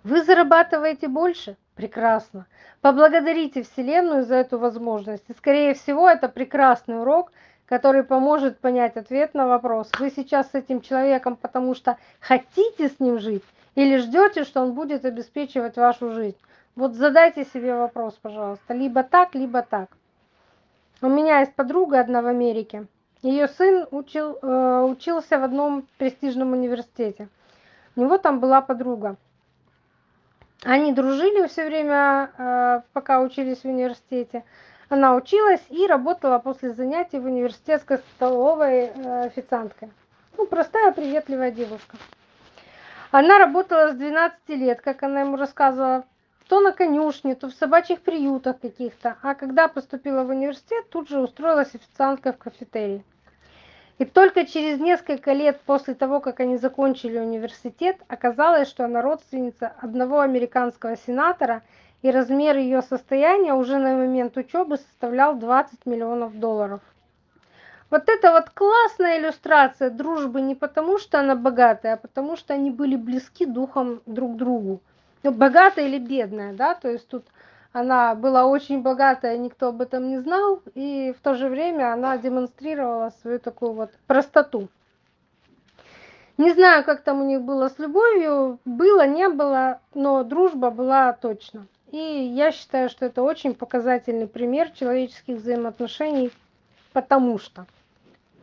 Вы зарабатываете больше? Прекрасно. Поблагодарите Вселенную за эту возможность. И, скорее всего, это прекрасный урок, который поможет понять ответ на вопрос. Вы сейчас с этим человеком, потому что хотите с ним жить, или ждете, что он будет обеспечивать вашу жизнь? Вот задайте себе вопрос, пожалуйста. Либо так, либо так. У меня есть подруга одна в Америке. Ее сын учился в одном престижном университете. У него там была подруга. Они дружили все время, пока учились в университете. Она училась и работала после занятий в университетской столовой официанткой. Ну, простая, приветливая девушка. Она работала с 12 лет, как она ему рассказывала, то на конюшне, то в собачьих приютах каких-то. А когда поступила в университет, тут же устроилась официанткой в кафетерии. И только через несколько лет после того, как они закончили университет, оказалось, что она родственница одного американского сенатора, и размер ее состояния уже на момент учебы составлял 20 миллионов долларов. Вот это вот классная иллюстрация дружбы не потому, что она богатая, а потому что они были близки духом друг к другу. Ну, богатая или бедная, да, то есть тут она была очень богатая, никто об этом не знал, и в то же время она демонстрировала свою такую вот простоту. Не знаю, как там у них было с любовью, было, не было, но дружба была точно. И я считаю, что это очень показательный пример человеческих взаимоотношений, потому что